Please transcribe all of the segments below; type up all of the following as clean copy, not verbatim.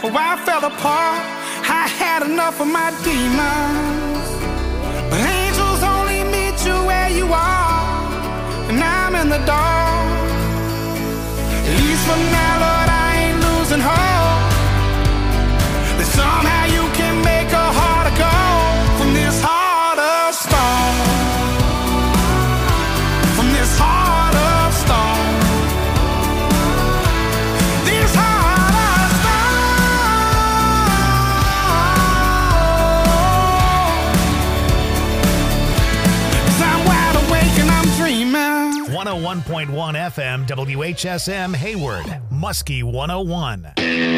Oh, I fell apart. I had enough of my demons. But angels only meet you where you are, and I'm in the dark. At least for now, Lord, I ain't losing hope that somehow you can make a heart of gold from this heart of stone. From this heart of stone. This heart of stone. 'Cause I'm wide awake and I'm dreaming. 101.1 FM WHSM Hayward, Muskie 101.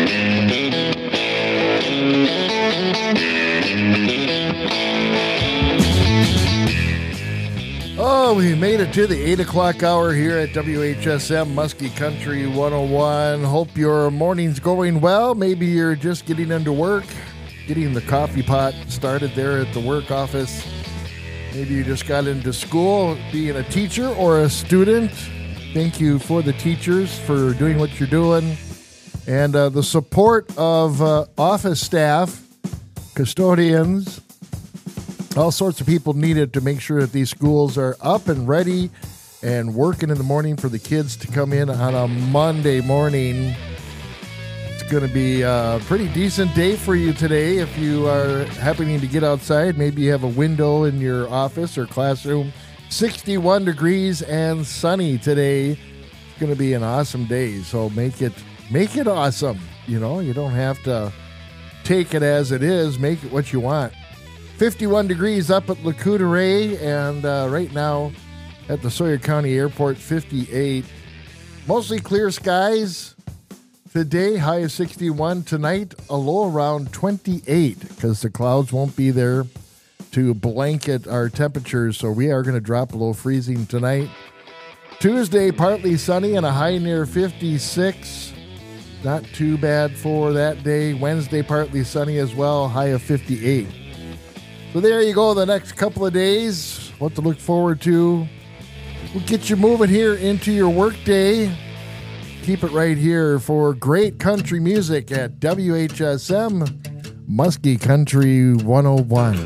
Oh, we made it to the 8 o'clock hour here at WHSM Muskie Country 101. Hope your morning's going well. Maybe you're just getting into work, getting the coffee pot started there at the work office. Maybe you just got into school, being a teacher or a student. Thank you for the teachers for doing what you're doing. And the support of office staff, custodians, all sorts of people needed to make sure that these schools are up and ready and working in the morning for the kids to come in on a Monday morning. It's going to be a pretty decent day for you today if you are happening to get outside. Maybe you have a window in your office or classroom. 61 degrees and sunny today. It's going to be an awesome day, so make it awesome. You know, you don't have to take it as it is. Make it what you want. 51 degrees up at Lac-Courte, and right now at the Sawyer County Airport, 58. Mostly clear skies today, high of 61. Tonight, a low around 28 because the clouds won't be there to blanket our temperatures, so we are going to drop below freezing tonight. Tuesday, partly sunny and a high near 56. Not too bad for that day. Wednesday, partly sunny as well, high of 58. So there you go, the next couple of days. What to look forward to. We'll get you moving here into your work day. Keep it right here for great country music at WHSM Muskie Country 101.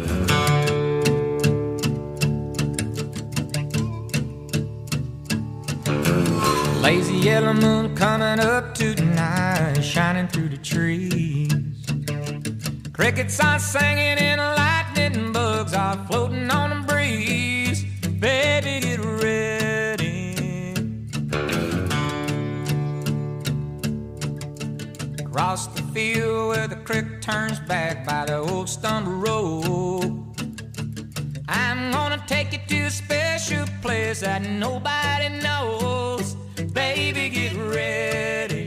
Lazy yellow moon coming up tonight, shining through the trees. Crickets are singing and lightning bugs are floating on the breeze. Baby, get ready. Across the field where the creek turns back by the old stumble road, I'm gonna take you to a special place that nobody knows. Baby, get ready.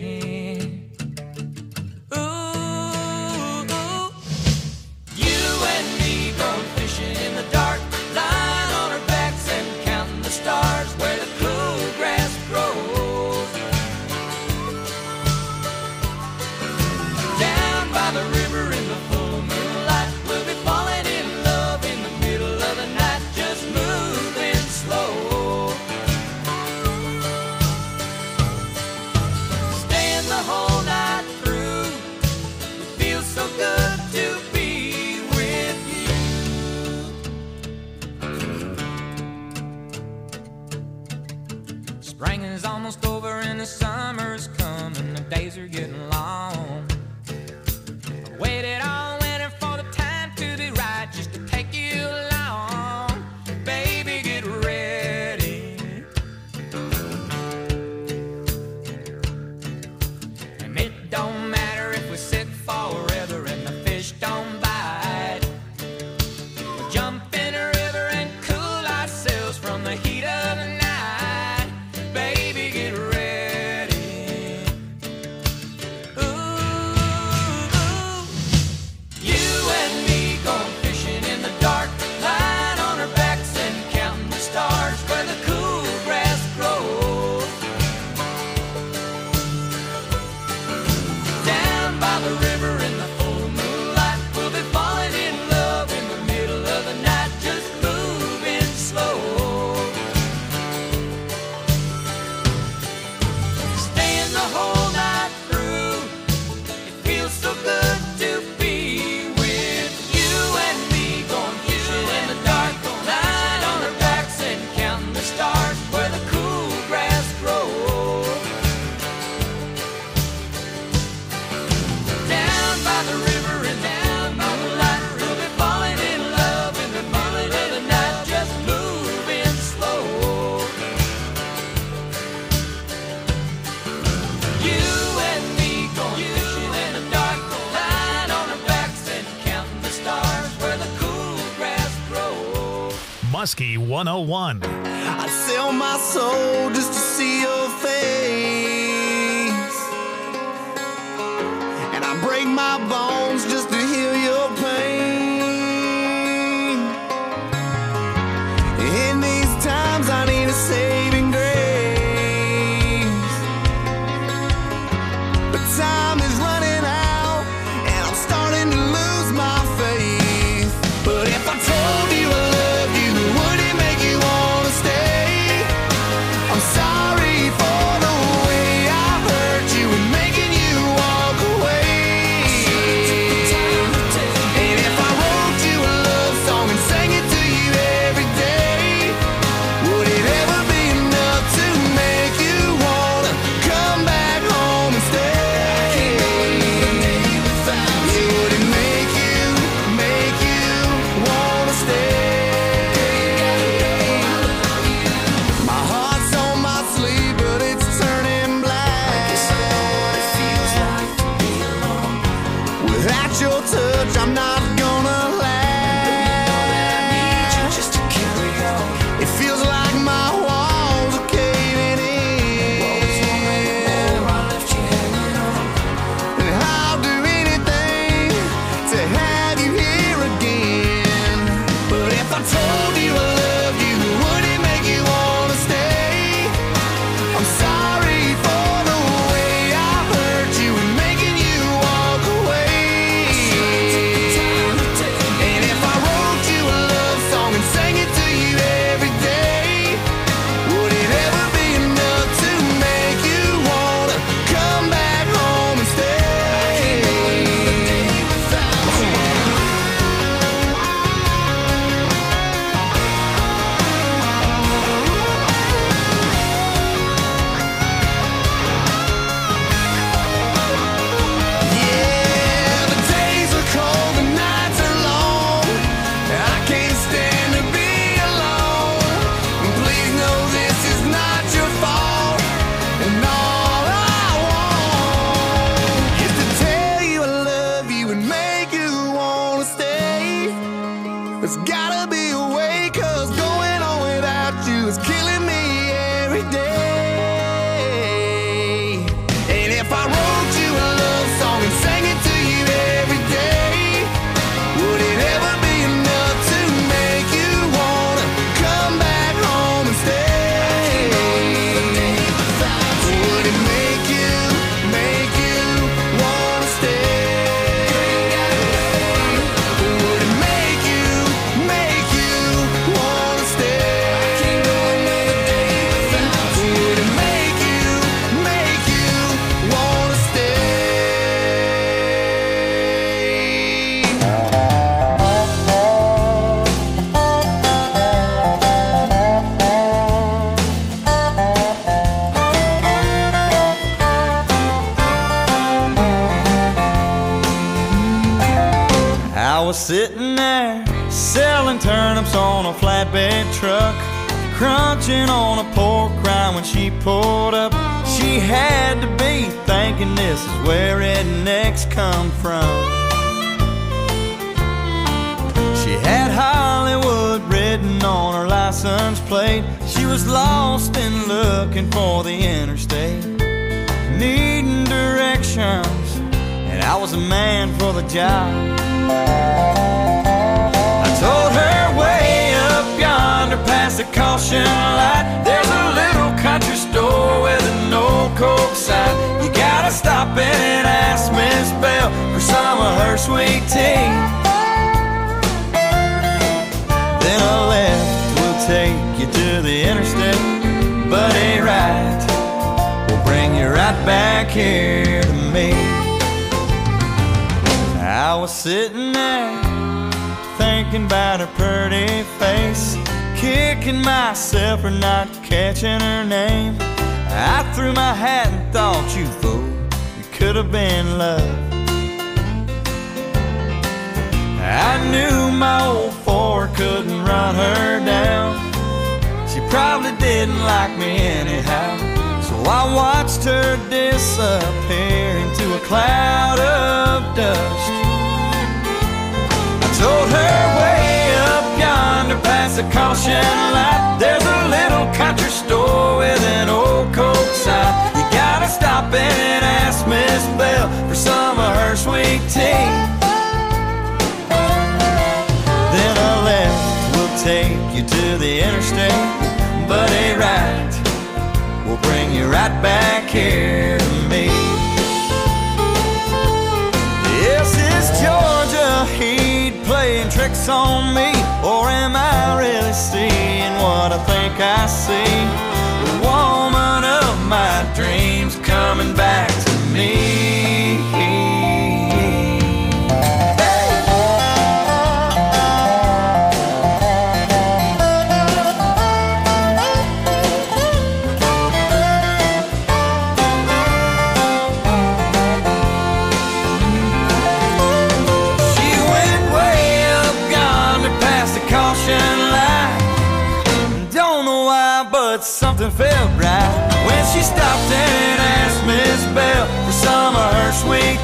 In the dark, lying on our backs and counting the stars where the cool grass grows. Down by the river in the full moonlight, we'll be falling in love in the middle of the night, just moving slow. Staying the whole night through, it feels so good to be with you. Spring is almost over and the summer's coming. The days are getting long. I waited all winter for the time to be right, just to take you along. Baby, get ready. And it don't matter if we sit forever and the fish don't bite. We'll jump in a river and cool ourselves from the heat of the night. Baby, get ready. Ooh, you and me going fishing in the dark, lying on our backs and counting the stars where the cool grass grows. Down by the river in the full moonlight, we'll be falling in love in the middle of the night, just moving slow. Staying the whole night through, it feels so good Muskie 101. I'd sell my soul just to see your face, and I break my bones just to heal your pain. In these times I need a saving grace, but time is running out and I'm starting to lose my faith. But if I told you I loved you, would it make you wanna stay? I'm sorry for the way I hurt you and making you walk away. And if I wrote you a love song and sang it to you every day, would it ever be enough to make you wanna come back home and stay? Would it make you wanna stay? My heart's on my sleeve, but it's turning black. Without your touch, I'm not gonna last. It feels like my walls are caving in, and I'll do anything to have you here again. But if I told you I loved you, would it make you wanna stay? I'm sorry for the way I hurt you and making you walk away. And if I wrote you a love song and sang it to you every day, would it ever be enough to make you wanna come back home and stay? Yeah, the days are cold, the nights are long. I can't stand to be alone. And please know this is not your fault. And all I want is to tell you I love you and make you wanna stay. There's gotta be a way, 'cause going on without you is killing me every day. And if I wrote you a love song and sang it to you every day, would it ever be enough to make you wanna come back home and stay? Would it make you wanna stay? Would it make you wanna stay? Would it make you wanna stay? I was sitting there selling turnips on a flatbed truck, crunching on a pork rind when she pulled up. She had to be thinking this is where rednecks come from. She had Hollywood written on her license plate. She was lost and looking for the interstate, needing directions, and I was a man for the job. I told her way up yonder past the caution light, there's a little country store with an old Coke sign. You gotta stop in and ask Miss Bell for some of her sweet tea. Then a left will take you to the interstate, but a right will bring you right back here to me. I was sitting there thinking about her pretty face, kicking myself for not catching her name. I threw my hat and thought, you fool, it could have been love. I knew my old Ford couldn't run her down. She probably didn't like me anyhow, so I watched her disappear into a cloud of dust. I told her way up yonder past the the caution light, there's a little country store with an old Coke sign. You gotta stop and ask Miss Belle for some of her sweet tea. Then a left will take you to the interstate, but a right will bring you right back here to me. Yes, is Georgia Heat playing tricks on me, or am I really seeing what I think I see? The woman of my dreams coming back to me. Something felt right when she stopped and asked Miss Belle for some of her sweet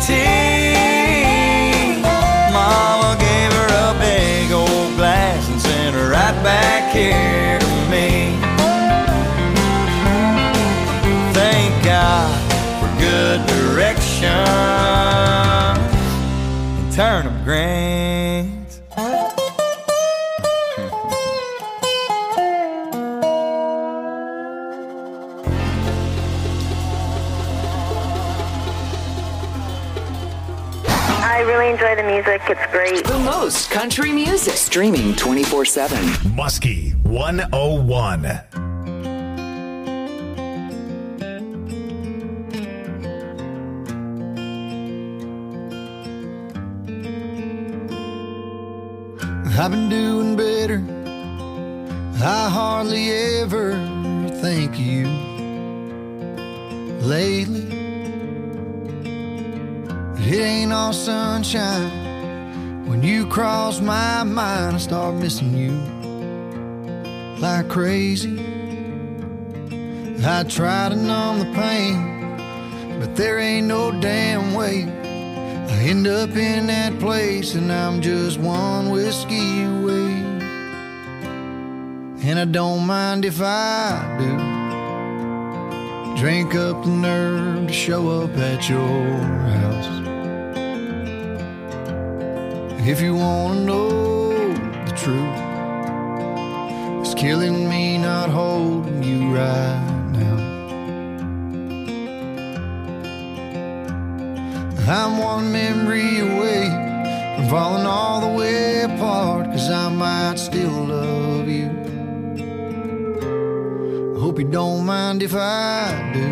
tea. Mama gave her a big old glass and sent her right back here to me. Thank God for good direction and turnip greens. I really enjoy the music. It's great. The most country music. Streaming 24/7. Muskie 101. I've been doing better. I hardly ever think of you lately. It ain't all sunshine. When you cross my mind, I start missing you like crazy. I try to numb the pain, but there ain't no damn way. I end up in that place and I'm just one whiskey away. And I don't mind if I do. Drink up the nerve to show up at your house. If you wanna know the truth, it's killing me not holding you right now. I'm one memory away from falling all the way apart, 'cause I might still love you. I hope you don't mind if I do.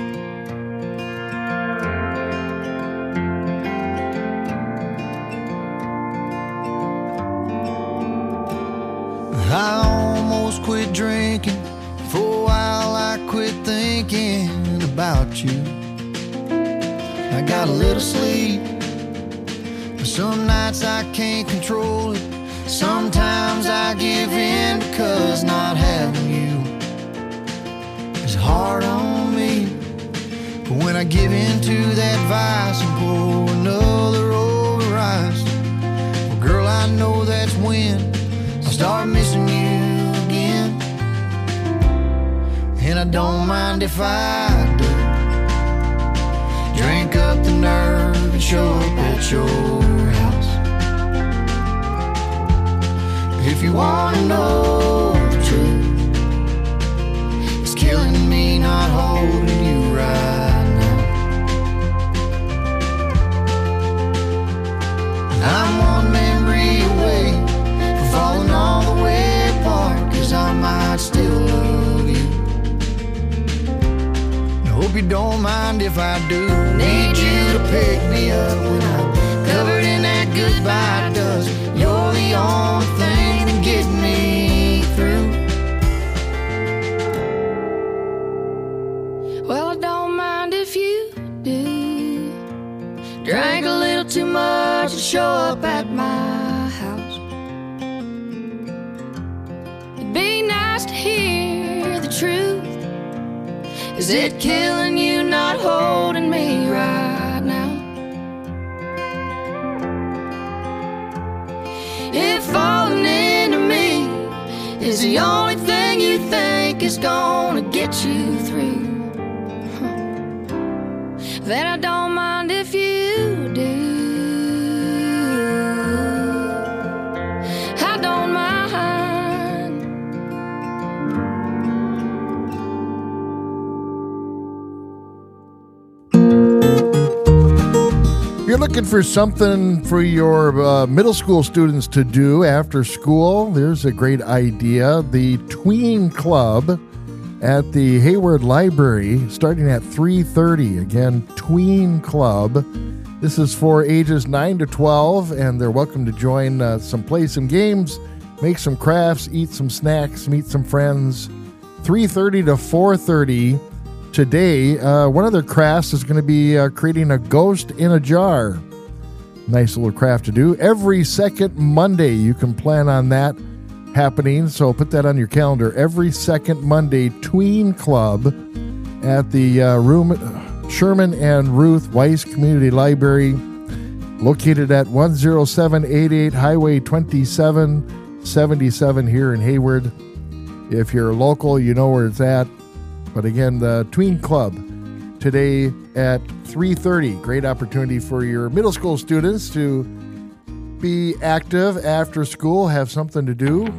I almost quit drinking. For a while I quit thinking about you. I got a little sleep, but some nights I can't control it. Sometimes I give in because not having you is hard on me. But when I give in to that vice and pour another over ice, well, girl, I know that's when I'll start missing you again. And I don't mind if I do. Drink up the nerve and show up at your house. If you wanna know the truth, it's killing me not holding you right now. I'm one memory away from falling all the way apart, 'cause I might still love you. I hope you don't mind if I do. Need you to pick me up when I'm covered in that goodbye dust. You're the only thing that gets me through. Well, I don't mind if you do. Drank a little too much to show up at my house. It'd be nice to hear the truth. Is it killing you not holding me right now? If falling into me is gonna get you through, then I don't mind if you do. I don't mind. If you're looking for something for your middle school students to do after school, there's a great idea. The Tween Club at the Hayward Library, starting at 3:30. Again, Tween Club. This is for ages 9 to 12, and they're welcome to join play some games, make some crafts, eat some snacks, meet some friends. 3:30 to 4:30. Today, one of their crafts is going to be creating a ghost in a jar. Nice little craft to do. Every second Monday, you can plan on that happening, so put that on your calendar. Every second Monday, Tween Club at the Sherman and Ruth Weiss Community Library, located at 10788 Highway 2777 here in Hayward. If you're local, you know where it's at. But again, the Tween Club today at 3:30. Great opportunity for your middle school students to be active after school, have something to do.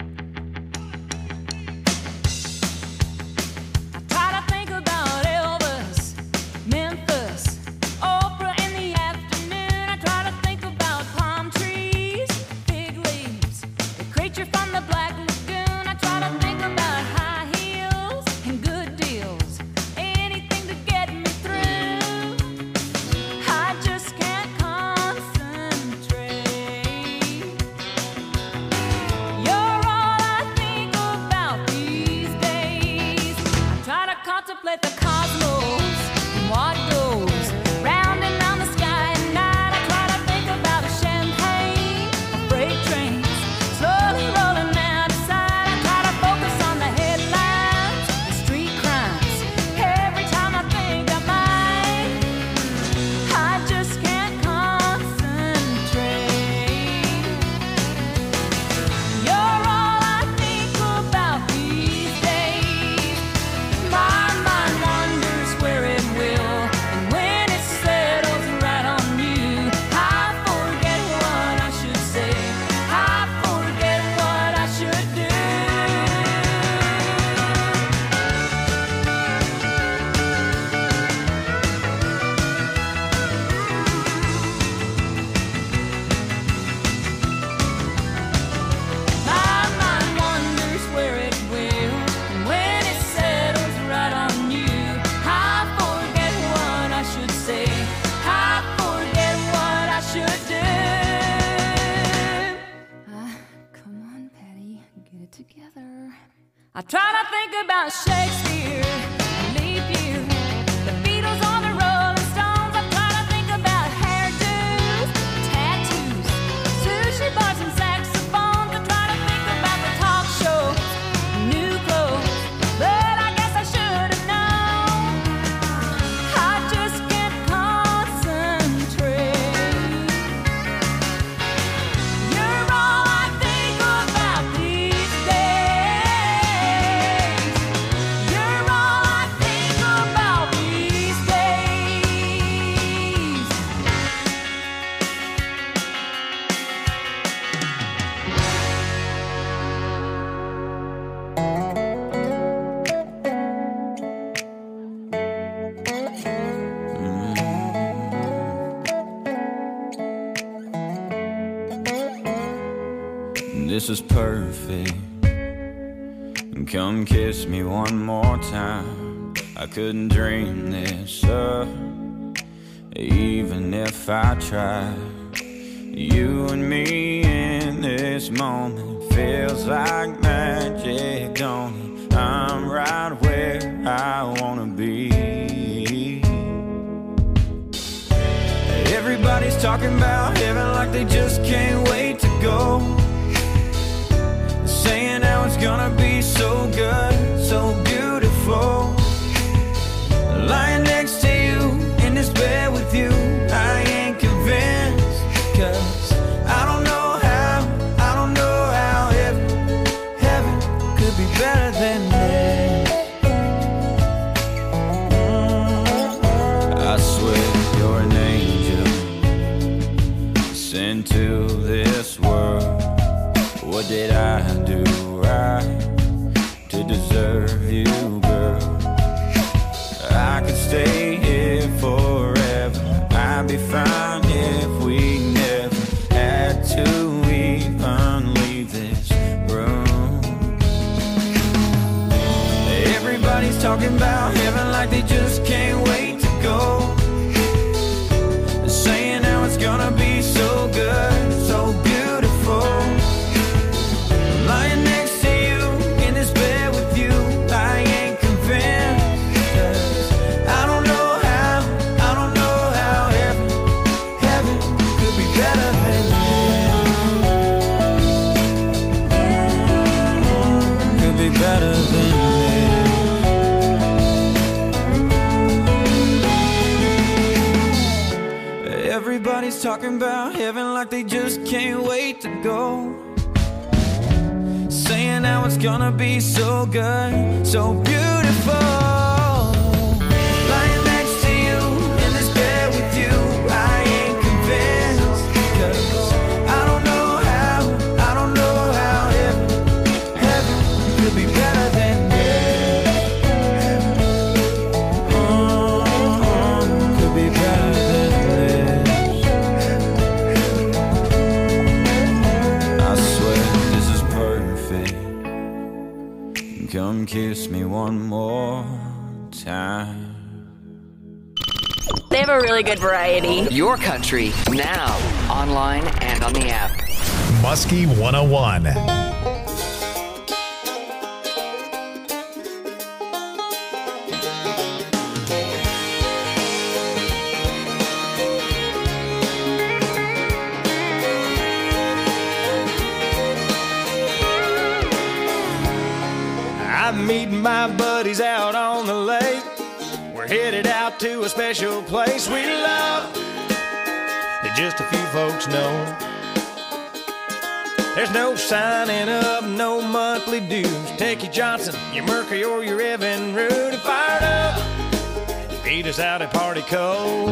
I try to think about Shakespeare, leap year, the Beatles on the Rolling Stones. I try to think about hairdos, tattoos, sushi bars and saxophones. I try to think about the talk shows, new clothes, but I guess I should have known. I just can't concentrate. You're all I think about these days. You're all I think about these days. This is perfect. Come kiss me one more time. I couldn't dream this up, even if I tried. You and me in this moment feels like magic, don't it? I'm right where I wanna be. Everybody's talking about heaven like they just can't wait to go. Saying how it's gonna be so good, so beautiful. Lying next to you in this bed with you, I ain't convinced. Cause I don't know how heaven could be better than this. into this world. What did I do right to deserve you, girl? I could stay here forever. I'd be fine if we never had to even leave this room. Everybody's talking about heaven like they just can't wait to go. Saying how it's gonna be so good, so beautiful. Lying next to you in this bed with you, I ain't convinced. 'Cause I don't know how heaven could be better than this. Could be better than this. Everybody's talking about heaven like they just can't wait to go. Saying how it's gonna be so good, so beautiful. Lying next to you in this bed with you, I ain't convinced. 'Cause I don't know how heaven could be better than this. Could be better than this. I swear this is perfect. Come kiss me one more time. They have a really good variety. Your country, now, online and on the app. Muskie 101. I'm meeting my buddies out on the lake. We're headed out to a special place we love that just a few folks know. There's no signing up, no monthly dues. Take your Johnson, your Mercury, or your Evan Rude and fired up. Meet us out at Party Cove.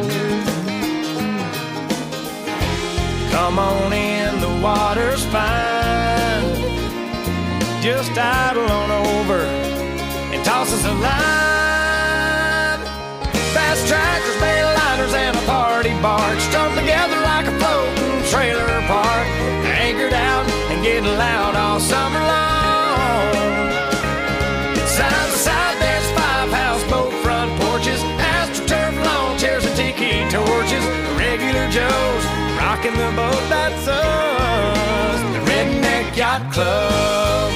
Come on in, the water's fine. Just idle on over and toss us a line. Fast trackers, bayliners, and a party barge strung together like a floating trailer park. Anchored out and getting loud all summer long. Side by side, there's 5 houseboat front porches, AstroTurf lawn chairs and tiki torches. Regular Joes rocking the boat, that's us, the Redneck Yacht Club.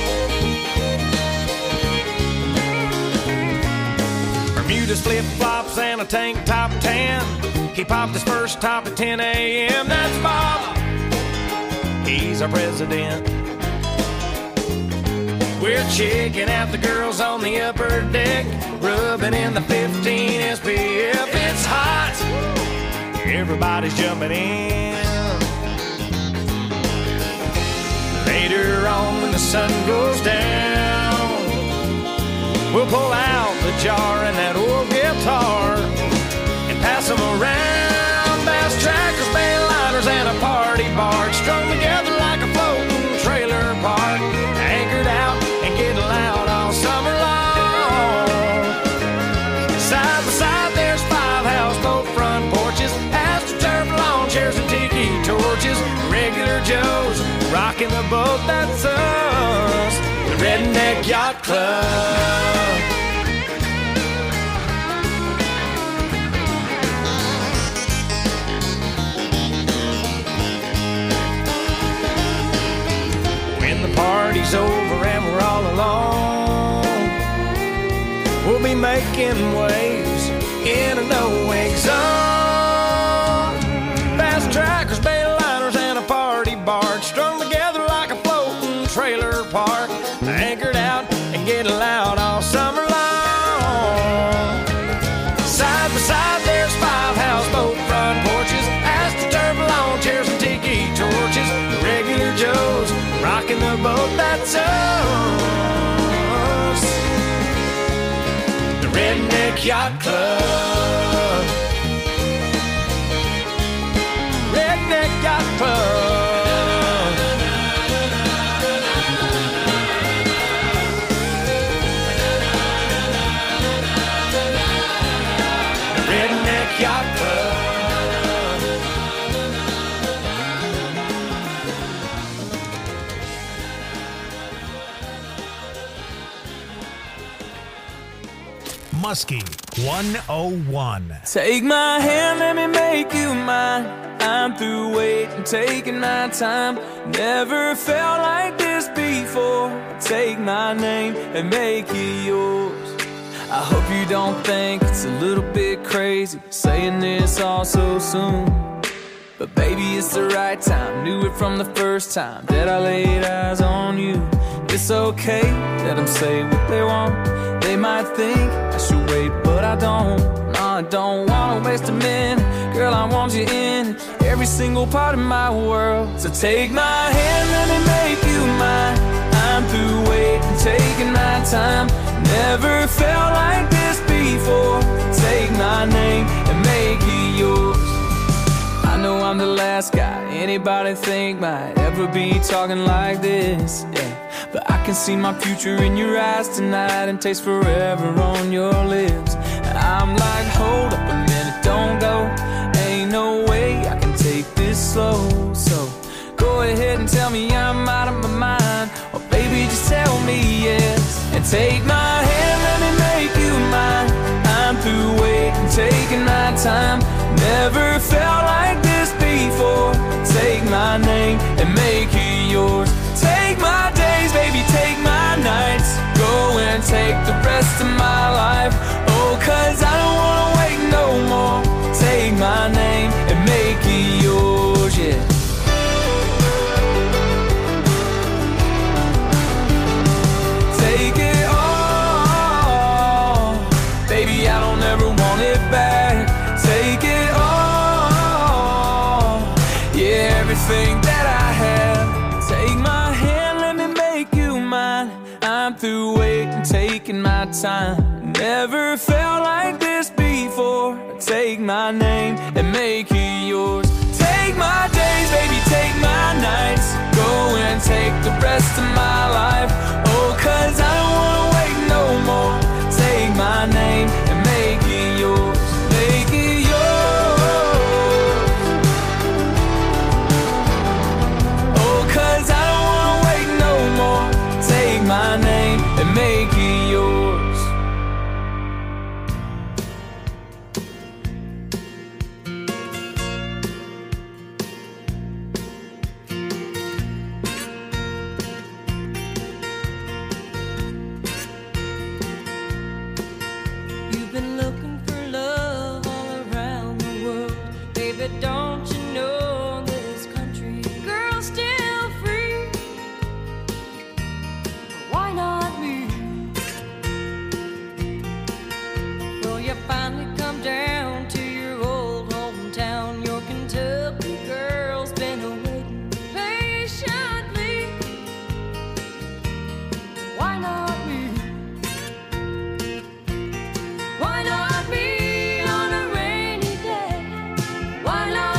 Bermuda's flip-flops and a tank top tan. He popped his first top at 10 a.m. That's Bob. He's our president. We're checking out the girls on the upper deck, rubbing in the 15 SPF. It's hot. Everybody's jumping in. Later on when the sun goes down, we'll pull out the jar and that old guitar and pass them around. Bass trackers, bayliners, and a party barge strung together like a floating trailer park. Anchored out and getting loud all summer long. Side by side, there's 5 houseboat front porches, AstroTurf lawn chairs and tiki torches. Regular Joes rocking the boat, that's us, the Redneck Yacht Club. When the party's over and we're all alone, we'll be making waves in a no-wake zone. Fast trackers, bayliners, and a party barge strung together like a floating trailer park. Anchored out and getting loud all summer long. Side by side, there's 5 houseboat front porches, AstroTurf lawn chairs and tiki torches. The Regular Joes rocking the boat, that's us, the Redneck Yacht Club. Redneck Yacht Club. Muskie 101. Take my hand, let me make you mine. I'm through waiting, taking my time. Never felt like this before. Take my name and make it yours. I hope you don't think it's a little bit crazy saying this all so soon. But baby, it's the right time. Knew it from the first time that I laid eyes on you. It's okay, let them say what they want. They might think I should wait, but I don't. No, I don't wanna waste a minute. Girl, I want you in every single part of my world. So take my hand, let me make you mine. I'm through waiting, taking my time. Never felt like this before. Take my name and make it yours. I know I'm the last guy anybody think might ever be talking like this, yeah. But I can see my future in your eyes tonight and taste forever on your lips. I'm like, hold up a minute, don't go. Ain't no way I can take this slow. So go ahead and tell me I'm out of my mind, or baby, just tell me yes. And take my hand, let me make you mine. I'm through waiting, taking my time. Never felt like this before. Take my name and make it yours. Take my days, baby, take my nights. Go and take the rest of my life. Oh, 'cause I don't wanna wait no more. Take my name and make it yours, yeah. Take it all, baby, I don't ever want it back. Take it all, yeah, everything that I have. Take my hand, let me make you mine. I'm through waiting, taking my time. Never felt like this before. Take my name and make it yours. Take my days, baby, take my nights. Go and take the rest of my life. Oh, 'cause I don't wanna wait no more. Take my name and make it yours. Make it yours. Oh, 'cause I don't wanna wait no more. Take my name and make it yours. You've been looking for love all around the world. Baby, don't you know this country girl's still free? Why not me? Well, you finally come down to your old hometown. Your Kentucky girl's been waiting patiently. Why not me? Why not me on a rainy day? Why not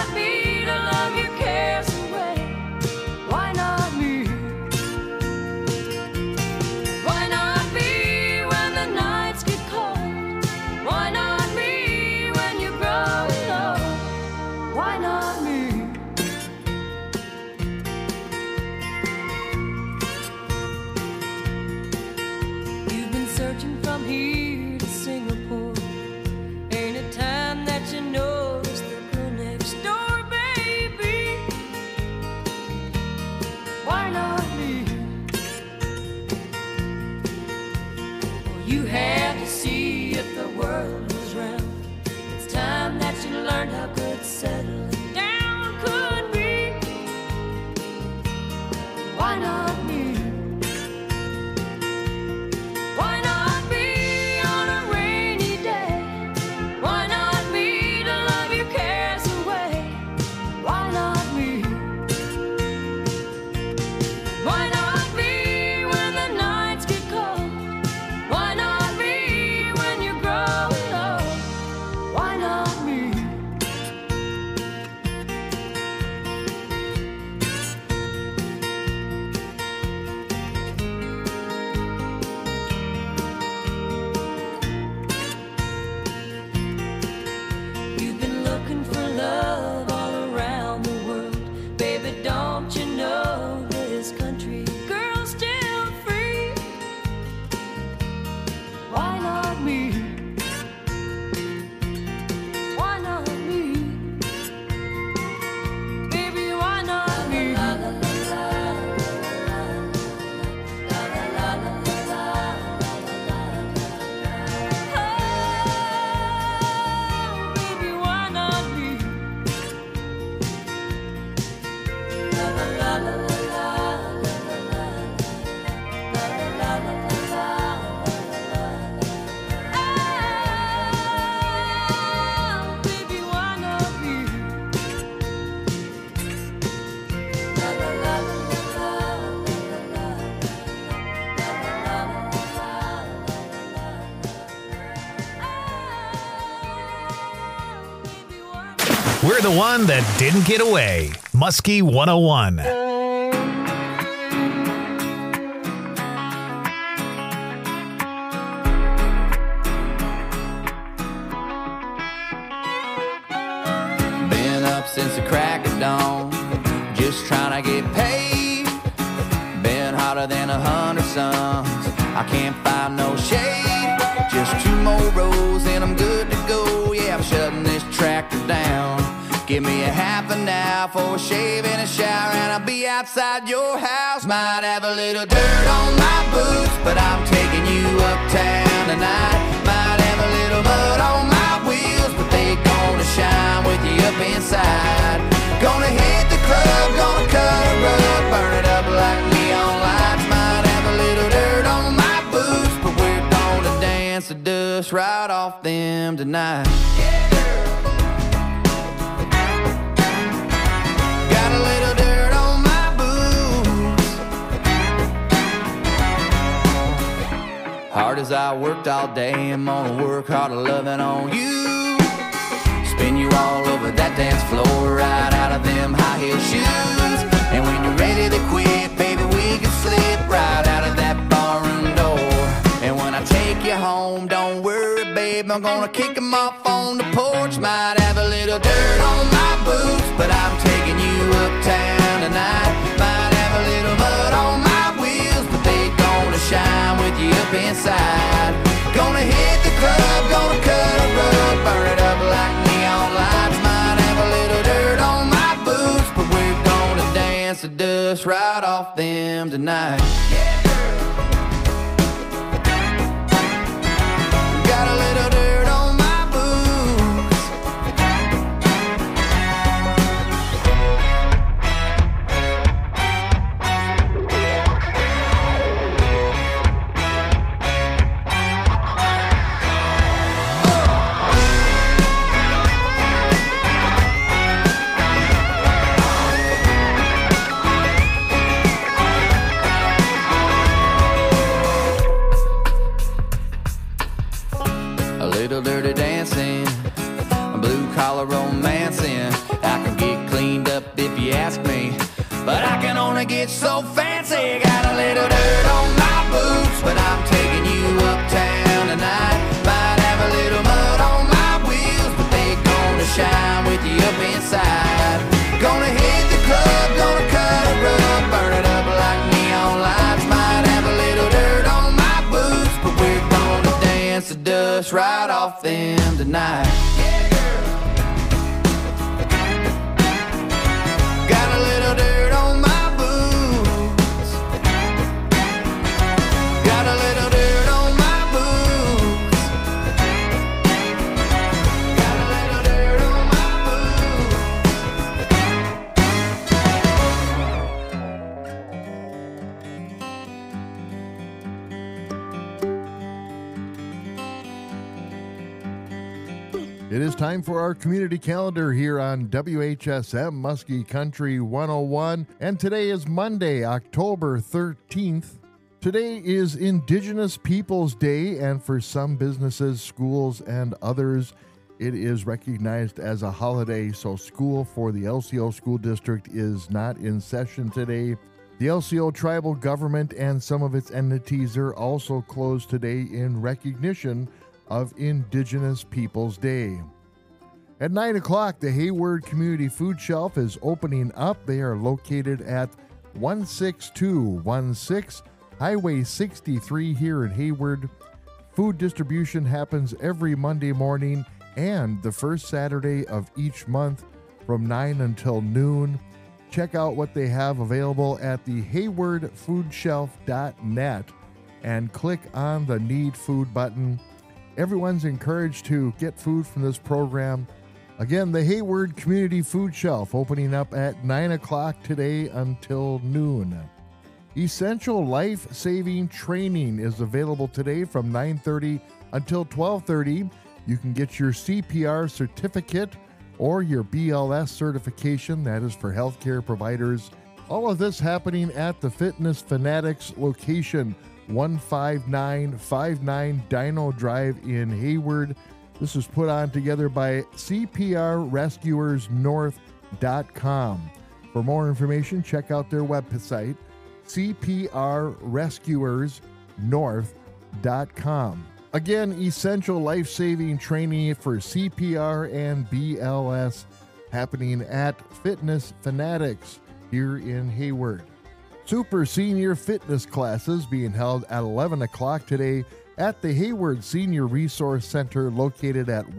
We're the one that didn't get away. Muskie 101. Been up since the crack of dawn, just trying to get paid. Been hotter than 100 suns, I can't find no shade. Just 2 more rows and I'm good to go. Yeah, I'm shutting this tractor down. Give me a half an hour for a shave and a shower, and I'll be outside your house. Might have a little dirt on my boots, but I'm taking you uptown tonight. Might have a little mud on my wheels, but they gonna shine with you up inside. Gonna hit the club, gonna cut a rug, burn it up like neon lights. Might have a little dirt on my boots, but we're gonna dance the dust right off them tonight. Got a little dirt on my boots. Hard as I worked all day, I'm gonna work harder loving on you. Spin you all over that dance floor, right out of them high heel shoes. And when you're ready to quit, baby, we can slip right out of that barroom door. And when I take you home, don't worry, babe, I'm gonna kick them off on the porch. Might have a little dirt on my boots, but I'm taking you uptown tonight. Might have a little mud on my wheels, but they gonna shine with you up inside. Gonna hit the club, gonna cut a rug, burn it up like neon lights. Might have a little dirt on my boots, but we're gonna dance the dust right off them tonight. Got a little dirt on my boots. Little dirty dancing, blue collar romancing. I can get cleaned up if you ask me, but I can only get so fancy. Got a little dirt on my boots, but I'm taking you uptown tonight. Might have a little mud on my wheels, but they gonna shine with you up inside. Gonna hit the club, gonna cut a rug, burn it up like neon lights. Might have a little dirt on my boots, but we're gonna dance the dust right off them tonight. Got a little dirt on my boots. Got a little dirt on my boots. Got a little dirt on my It is time for our community calendar here on WHSM Muskie Country 101. And today is Monday, October 13th. Today is Indigenous Peoples Day, and for some businesses, schools, and others, it is recognized as a holiday. So school for the LCO School District is not in session today. The LCO tribal government and some of its entities are also closed today in recognition of Indigenous Peoples Day. At 9 o'clock, the Hayward Community Food Shelf is opening up. They are located at 16216 Highway 63 here in Hayward. Food distribution happens every Monday morning and the first Saturday of each month from 9 until noon. Check out what they have available at the haywardfoodshelf.net and click on the Need Food button. Everyone's encouraged to get food from this program. Again, the Hayward Community Food Shelf opening up at 9 o'clock today until noon. Essential life-saving training is available today from 9:30 until 12:30. You can get your CPR certificate or your BLS certification, that is for healthcare providers. All of this happening at the Fitness Fanatics location, 15959 Dino Drive in Hayward. This is put on together by CPRRescuersNorth.com. For more information, check out their website, CPRRescuersNorth.com. Again, essential life-saving training for CPR and BLS happening at Fitness Fanatics here in Hayward. Super senior fitness classes being held at 11 o'clock today at the Hayward Senior Resource Center located at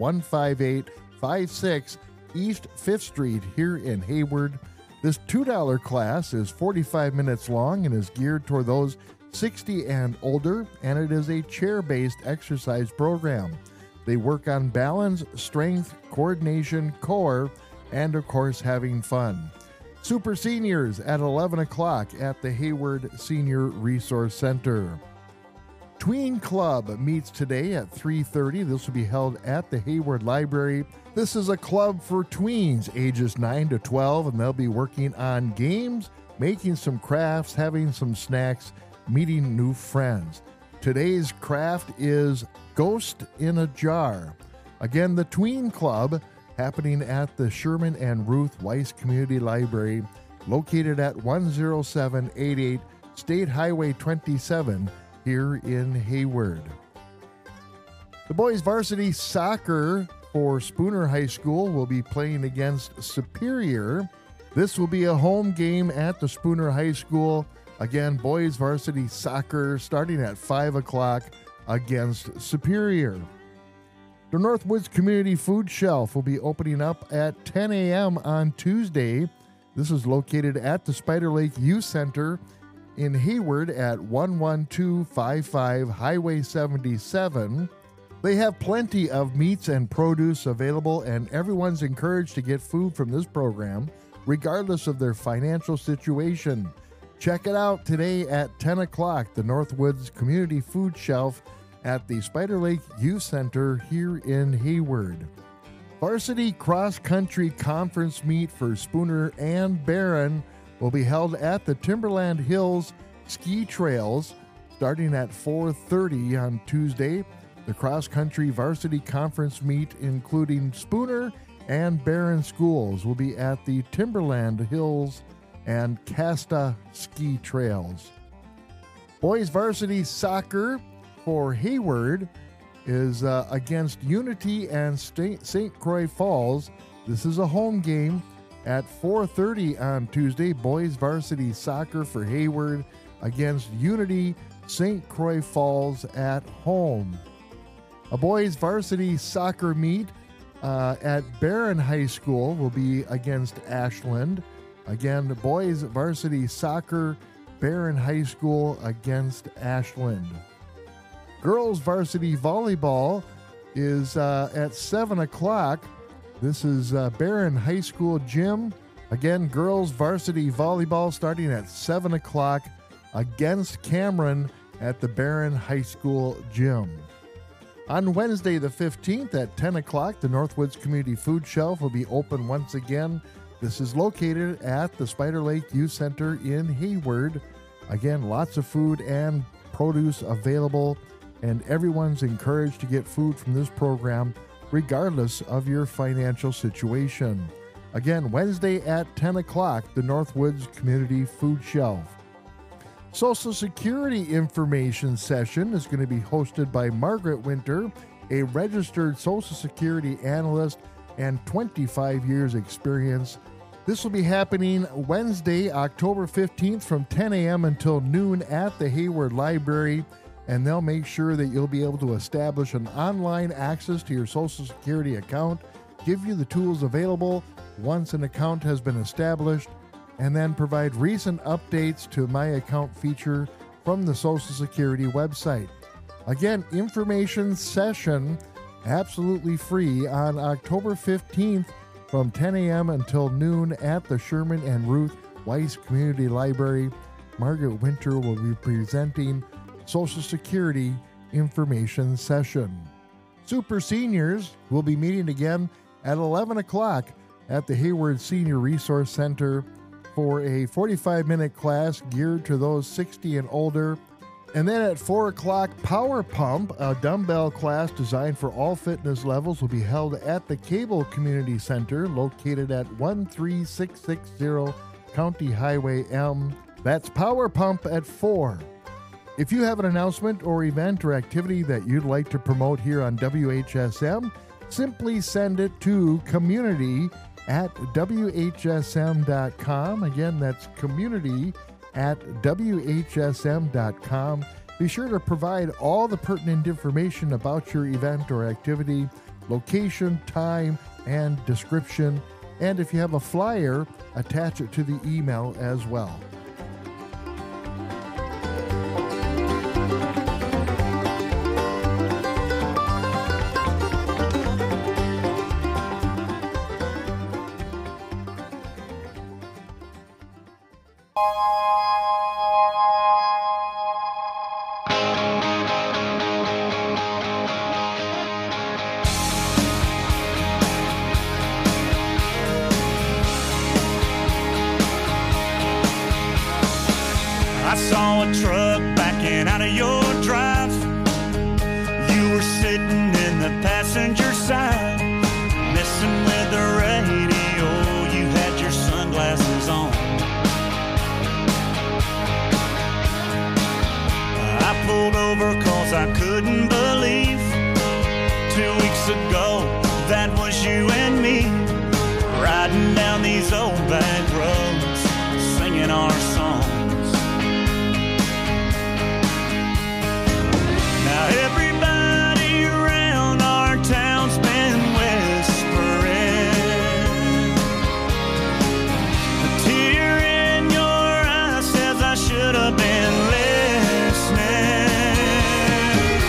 15856 East 5th Street here in Hayward. This $2 class is 45 minutes long and is geared toward those 60 and older, and it is a chair-based exercise program. They work on balance, strength, coordination, core, and of course having fun. Super Seniors at 11 o'clock at the Hayward Senior Resource Center. Tween Club meets today at 3:30. This will be held at the Hayward Library. This is a club for tweens ages 9 to 12, and they'll be working on games, making some crafts, having some snacks, meeting new friends. Today's craft is Ghost in a Jar. Again, the Tween Club happening at the Sherman and Ruth Weiss Community Library, located at 10788 State Highway 27 here in Hayward. The boys varsity soccer for Spooner High School will be playing against Superior. This will be a home game at the Spooner High School. Again, boys varsity soccer starting at 5 o'clock against Superior. The Northwoods Community Food Shelf will be opening up at 10 a.m. on Tuesday. This is located at the Spider Lake Youth Center in Hayward at 11255 Highway 77. They have plenty of meats and produce available, and everyone's encouraged to get food from this program, regardless of their financial situation. Check it out today at 10 o'clock, the Northwoods Community Food Shelf at the Spider Lake Youth Center here in Hayward. Varsity Cross Country Conference meet for Spooner and Barron will be held at the Timberland Hills Ski Trails starting at 4:30 on Tuesday. The Cross Country Varsity Conference meet, including Spooner and Barron schools, will be at the Timberland Hills and Casta Ski Trails. Boys Varsity Soccer for Hayward is against Unity and St. Croix Falls. This is a home game at 4:30 on Tuesday. Boys Varsity Soccer for Hayward against Unity St. Croix Falls at home. A boys varsity soccer meet at Barron High School will be against Ashland. Again, the boys varsity soccer, Barron High School against Ashland. Girls varsity volleyball is at 7 o'clock. This is Barron High School gym. Again, girls varsity volleyball starting at 7 o'clock against Cameron at the Barron High School gym. On Wednesday the 15th at 10 o'clock, the Northwoods Community Food Shelf will be open once again. This is located at the Spider Lake Youth Center in Hayward. Again, lots of food and produce available, and everyone's encouraged to get food from this program regardless of your financial situation. Again, Wednesday at 10 o'clock, the Northwoods Community Food Shelf. Social Security information session is going to be hosted by Margaret Winter, a registered Social Security analyst and 25 years experience. This will be happening Wednesday, October 15th from 10 a.m. until noon at the Hayward Library, and they'll make sure that you'll be able to establish an online access to your Social Security account, give you the tools available once an account has been established, and then provide recent updates to My Account feature from the Social Security website. Again, information session absolutely free on October 15th from 10 a.m. until noon at the Sherman and Ruth Weiss Community Library. Margaret Winter will be presenting Social Security information session. Super Seniors will be meeting again at 11 o'clock at the Hayward Senior Resource Center for a 45-minute class geared to those 60 and older. And then at 4 o'clock, Power Pump, a dumbbell class designed for all fitness levels, will be held at the Cable Community Center, located at 13660 County Highway M. That's Power Pump at 4. If you have an announcement or event or activity that you'd like to promote here on WHSM, simply send it to community@WHSM.com. Again, that's community@WHSM.com. Be sure to provide all the pertinent information about your event or activity, location, time, and description. And if you have a flyer, attach it to the email as well. I saw a truck backing out of your drive. You were sitting in the passenger side, messing with the radio. You had your sunglasses on. I pulled over cause I couldn't believe 2 weeks ago that was you and me, riding down these old back roads, singing our songs. Now everybody around our town's been whispering. A tear in your eye says I should have been listening.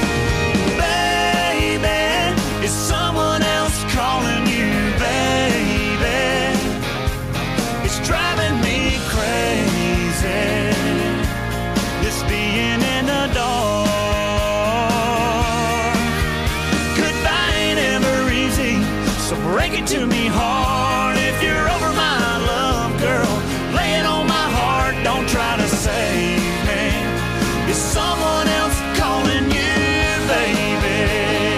Baby, is someone else calling you, baby? It's driving me crazy, this being in the dark. So break it to me hard if you're over my love, girl. Lay it on my heart, don't try to save me. Is someone else calling you, baby?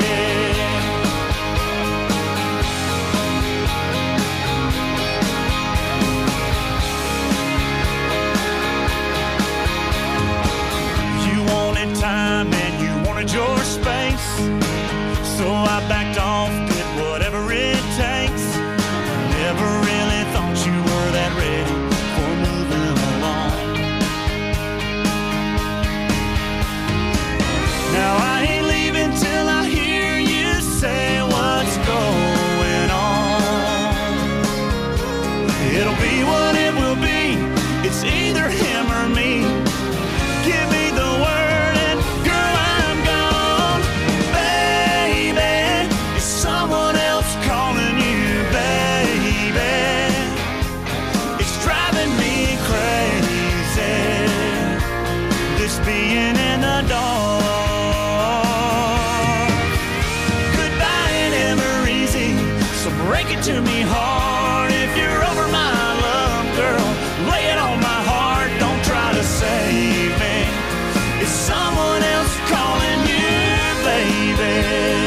You wanted time and you wanted your space, so I backed off, did whatever it takes. Never really thought you were that ready for moving along. Now I ain't leaving till I hear you say what's going on. It'll be what it will be, it's either him or me. Give me the word and girl, I'm gone. Baby, is someone else calling you, baby? It's driving me crazy, this being in the dark. Goodbye ain't ever easy, so break it to me hard if you're over my love, girl. Lay it on my heart, don't try to save me. Is someone else calling you, baby?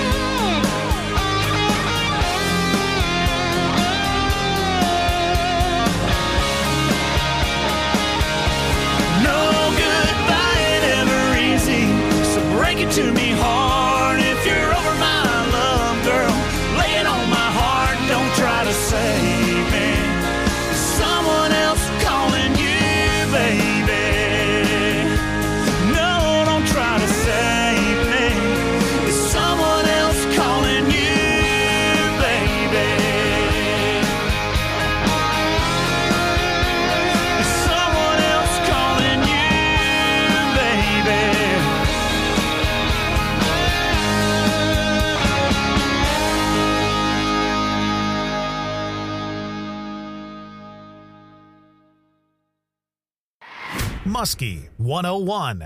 Break it to me hard if you're over my love, girl. Lay it on my heart, don't try to save me. Is someone else calling you, baby? No, don't try to save me. Is someone else calling you, baby? Is someone else calling you, baby? Muskie 101.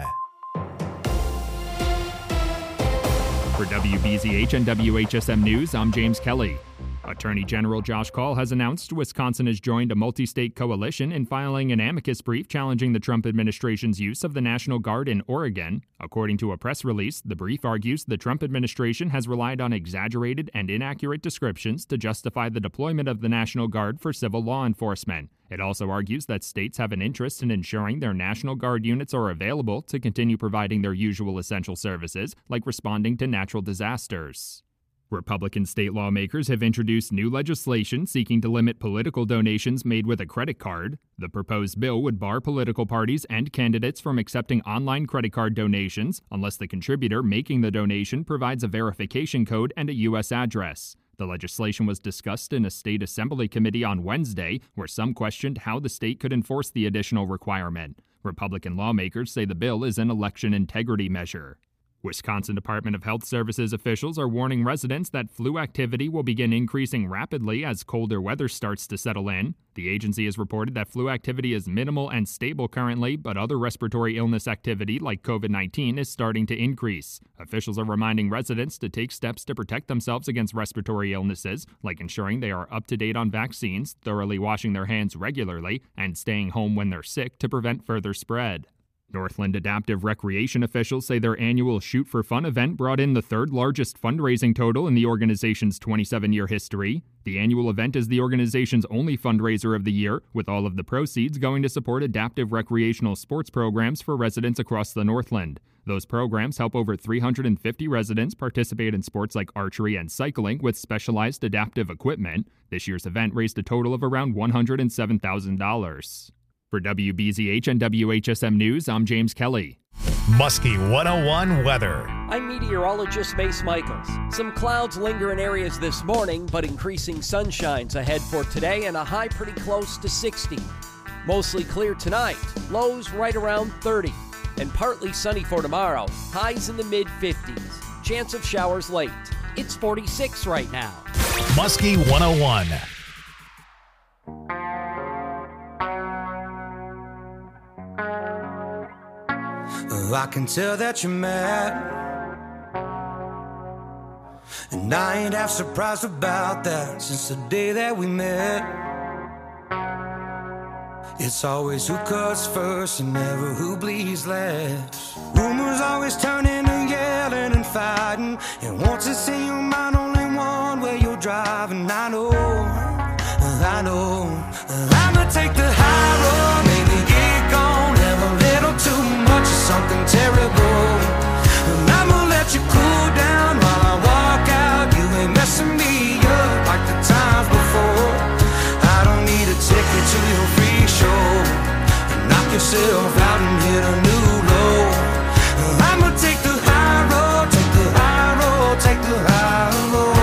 For WBZH and WHSM News, I'm James Kelly. Attorney General Josh Kaul has announced Wisconsin has joined a multi-state coalition in filing an amicus brief challenging the Trump administration's use of the National Guard in Oregon. According to a press release, the brief argues the Trump administration has relied on exaggerated and inaccurate descriptions to justify the deployment of the National Guard for civil law enforcement. It also argues that states have an interest in ensuring their National Guard units are available to continue providing their usual essential services, like responding to natural disasters. Republican state lawmakers have introduced new legislation seeking to limit political donations made with a credit card. The proposed bill would bar political parties and candidates from accepting online credit card donations unless the contributor making the donation provides a verification code and a U.S. address. The legislation was discussed in a state assembly committee on Wednesday, where some questioned how the state could enforce the additional requirement. Republican lawmakers say the bill is an election integrity measure. Wisconsin Department of Health Services officials are warning residents that flu activity will begin increasing rapidly as colder weather starts to settle in. The agency has reported that flu activity is minimal and stable currently, but other respiratory illness activity like COVID-19 is starting to increase. Officials are reminding residents to take steps to protect themselves against respiratory illnesses, like ensuring they are up to date on vaccines, thoroughly washing their hands regularly, and staying home when they're sick to prevent further spread. Northland Adaptive Recreation officials say their annual Shoot for Fun event brought in the third largest fundraising total in the organization's 27-year history. The annual event is the organization's only fundraiser of the year, with all of the proceeds going to support adaptive recreational sports programs for residents across the Northland. Those programs help over 350 residents participate in sports like archery and cycling with specialized adaptive equipment. This year's event raised a total of around $107,000. For WBZH and WHSM News, I'm James Kelly. Muskie 101 weather. I'm meteorologist Mace Michaels. Some clouds linger in areas this morning, but increasing sunshine's ahead for today and a high pretty close to 60. Mostly clear tonight, lows right around 30. And partly sunny for tomorrow, highs in the mid-50s. Chance of showers late. It's 46 right now. Muskie 101. I can tell that you're mad, and I ain't half surprised about that since the day that we met. It's always who cuts first and never who bleeds last. Rumors always turn into yelling and fighting, and once it's in your mind only one way you're driving. I know I'ma take the high road, maybe get gone, have a little too much of something terrible, and I'ma let you cool down while I walk out. You ain't messing me up like the times before. I don't need a ticket to your free show. Knock yourself out and hit a new low. I'ma take the high road, take the high road, take the high road.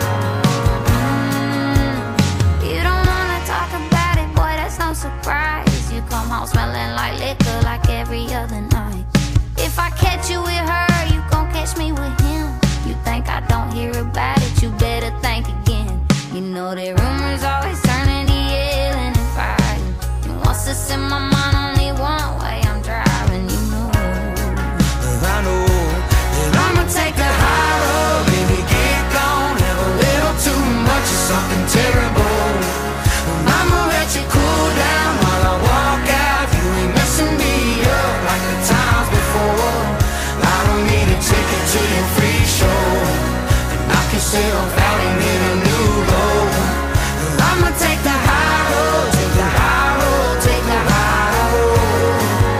You don't wanna talk about it, boy, that's no surprise. You come home smelling like liquor like every other night. If I catch you with her, you gon' catch me with him. You think I don't hear about it, you better think again. You know that rumors always turn into yelling and fighting, and once it's in my mind only one way I'm driving. You know I know that I'ma take the high road, baby, get gone, have a little too much of something terrible, and I'ma let you cool down while I walk out. You ain't messing me up like the times before. I don't need a ticket to your free show, and knock yourself out and hit a new low. I'ma take the high road, take the high road, take the high road.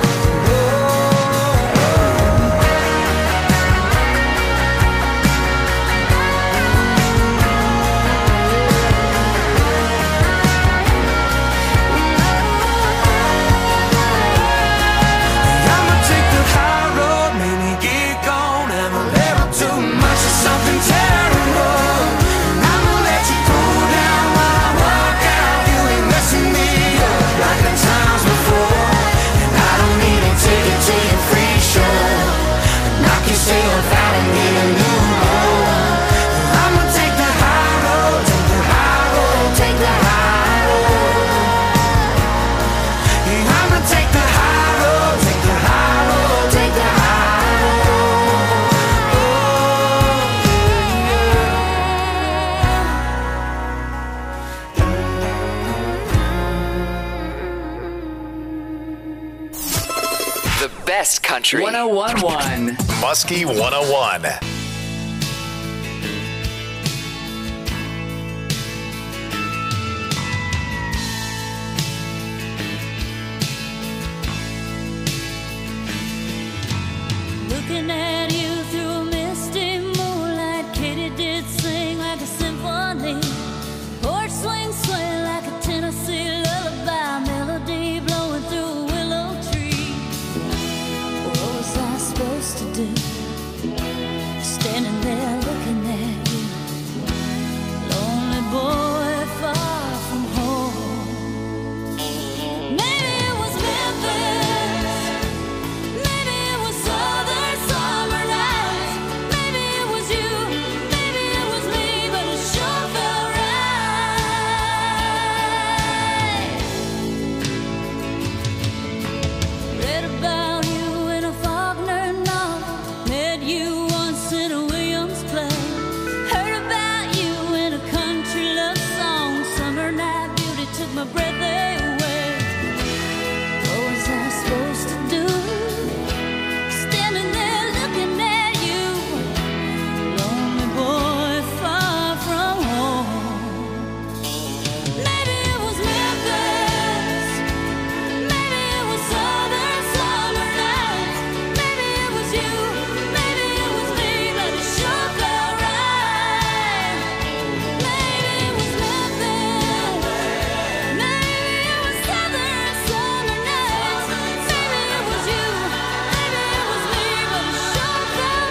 I'ma take the high road, maybe get gone, have a little too much of something terrible. best country. 101.1 Muskie 101. Looking at you through a misty moonlight, Katy did sing like a symphony. Porch swing, swing like a Tennessee lullaby, melody blowing through a willow tree. What was I supposed to do? Standing there looking at you, lonely boy far from home. Maybe it was Memphis, maybe it was southern summer nights, maybe it was you, maybe it was me, but it sure felt right. Read about you in a Faulkner novel, met you once in a Williams play, heard about you in a country love song, summer night beauty took my breath away. What was I supposed to do? Standing there looking at you, lonely boy far from home. Maybe it was Memphis, maybe it was southern summer nights, maybe it was you, maybe it was me, but it sure felt right. Maybe it was Memphis, maybe it was southern summer nights, maybe it was you, maybe it was me, but it sure felt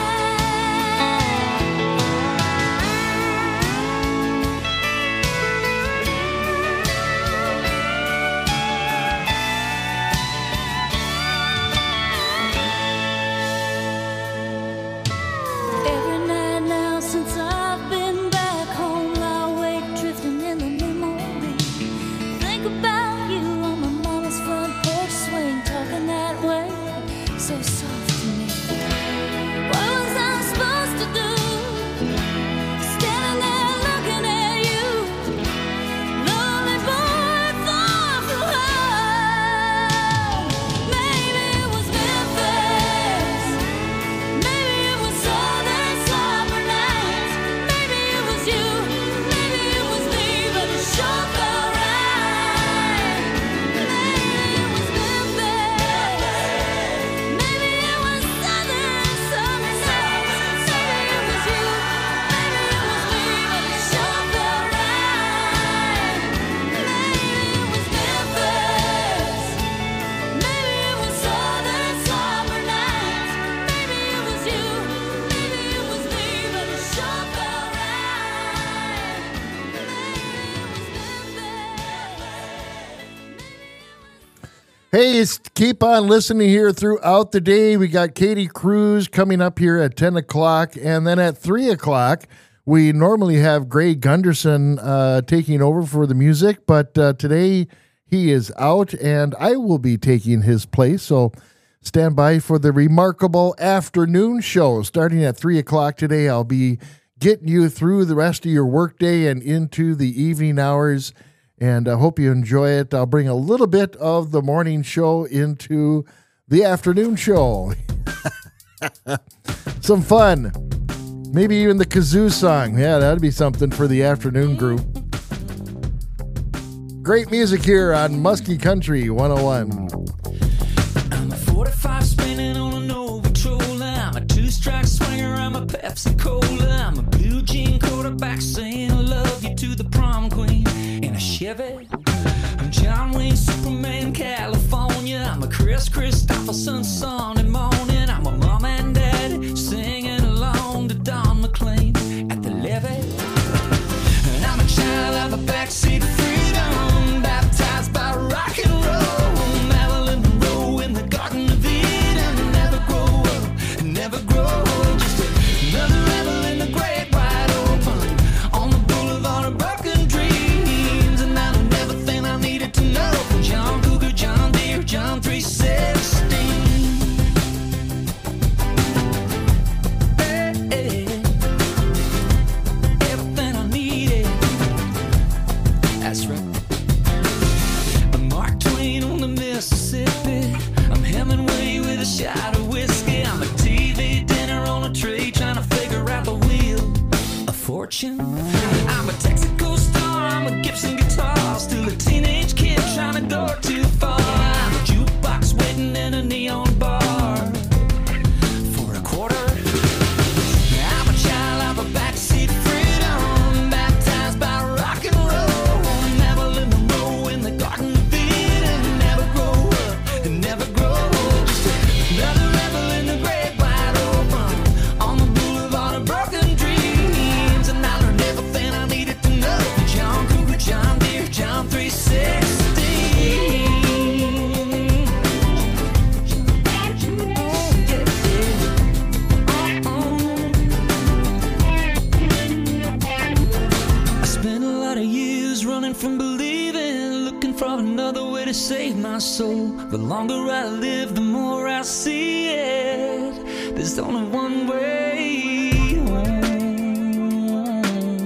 Every night now since I've been back home, I wake drifting in the memory. Think about you on my mama's front porch swing, talking that way, so soft to me. What was I supposed to do? Standing there looking at you, lonely boy far from home. Maybe it was Memphis, maybe it was southern summer nights, maybe it was you, maybe it was me, but it sure felt right. Maybe it was Memphis, maybe it was southern summer nights, maybe it was you, maybe it was me, but it sure felt right. Maybe it was Memphis, maybe it was southern summer nights, maybe it was you, maybe it was me, but it sure felt right. Hey, keep on listening here throughout the day. We got Katie Cruz coming up here at 10 o'clock. And then at 3 o'clock, we normally have Greg Gunderson taking over for the music. But today he is out and I will be taking his place. So stand by for the remarkable afternoon show. Starting at 3 o'clock today, I'll be getting you through the rest of your workday and into the evening hours. And I hope you enjoy it. I'll bring a little bit of the morning show into the afternoon show. Some fun. Maybe even the kazoo song. Yeah, that'd be something for the afternoon group. Great music here on Muskie Country 101. I'm a 45 spinning on a no patrol. I'm a two-strike swinger. I'm a Pepsi Cola. I'm a blue jean quarterback saying I love you to the prom queen in a Chevy. I'm John Wayne Superman California. I'm a Chris Christopherson Sunday morning. I'm a mom and dad singing along to Don McLean at the levee. And I'm a child of a backseat freedom, baptized by rock and roll. Marilyn Monroe in the Garden of Eden. Never grow up, never grow old. Just another rebel in the great wide open on the boulevard of broken dreams. And I know everything I needed to know from John Cougar, John Deere, John 316. Everything I needed. That's right. I'm Mark Twain on the Mississippi. I'm Hemingway with believing, looking for another way to save my soul. The longer I live, the more I see it. There's only one way home.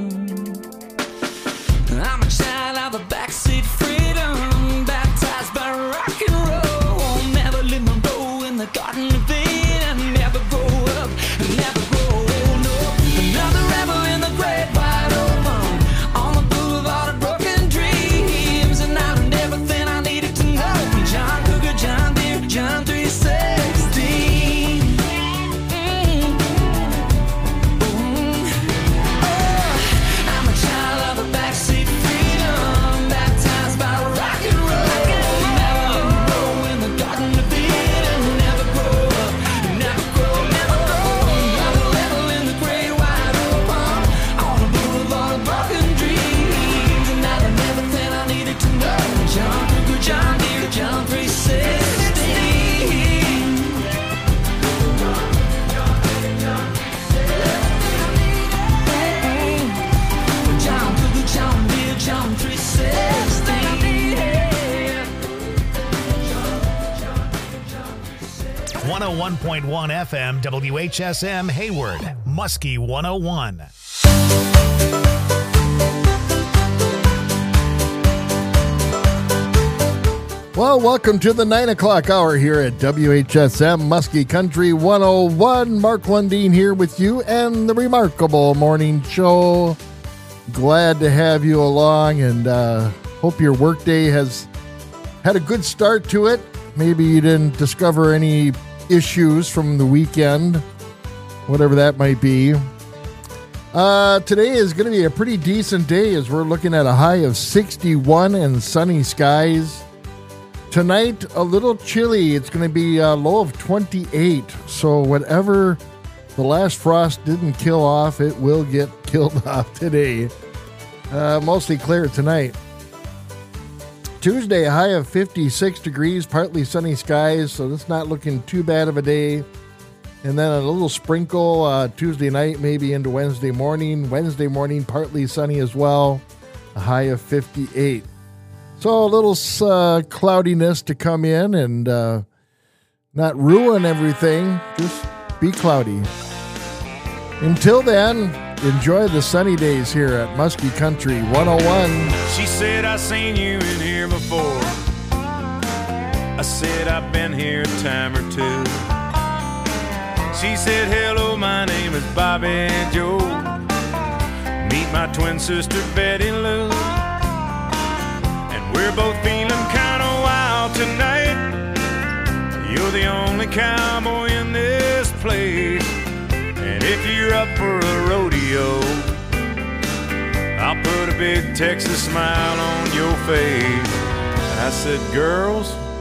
I'm a child of the backseat freedom, baptized by rock and roll. Marilyn Monroe in the Garden of Eden. Never grow up, never grow old. No, another rebel in the great wide open, on the boulevard of broken dreams. And I learned everything I needed to know from John Cougar, John Deere, John 316. I'm a child of the backseat freedom, baptized by rock and roll. Never grow in the Garden of Eden. Never grow up, never grow, never grow. Another level in the great wide open, on the boulevard of broken dreams. And I learned everything I needed to know. John Cougar, John Deere, John 316. John Cougar, John Deere, John 316. 101.1 FM WHSM Hayward, Muskie 101. Well, welcome to the 9 o'clock hour here at WHSM Muskie Country 101. Mark Lundeen here with you and the Remarkable Morning Show. Glad to have you along, and hope your workday has had a good start to it. Maybe you didn't discover any issues from the weekend, whatever that might be. Today is going to be a pretty decent day as we're looking at a high of 61 and sunny skies. Tonight, a little chilly. It's going to be a low of 28. So whatever the last frost didn't kill off, it will get killed off today. Mostly clear tonight. Tuesday, a high of 56 degrees, partly sunny skies, so that's not looking too bad of a day. And then a little sprinkle Tuesday night, maybe into Wednesday morning. Wednesday morning, partly sunny as well, a high of 58. So a little cloudiness to come in and not ruin everything, just be cloudy. Until then, enjoy the sunny days here at Muskie Country 101. She said, I seen you in here before. I said, I've been here a time or two. She said, hello, my name is Bobby Joe. Meet my twin sister, Betty Lou. And we're both feeling kind of wild tonight. You're the only cowboy in this place. And if you're up for a rodeo, I'll put a big Texas smile on your face. I said, girls,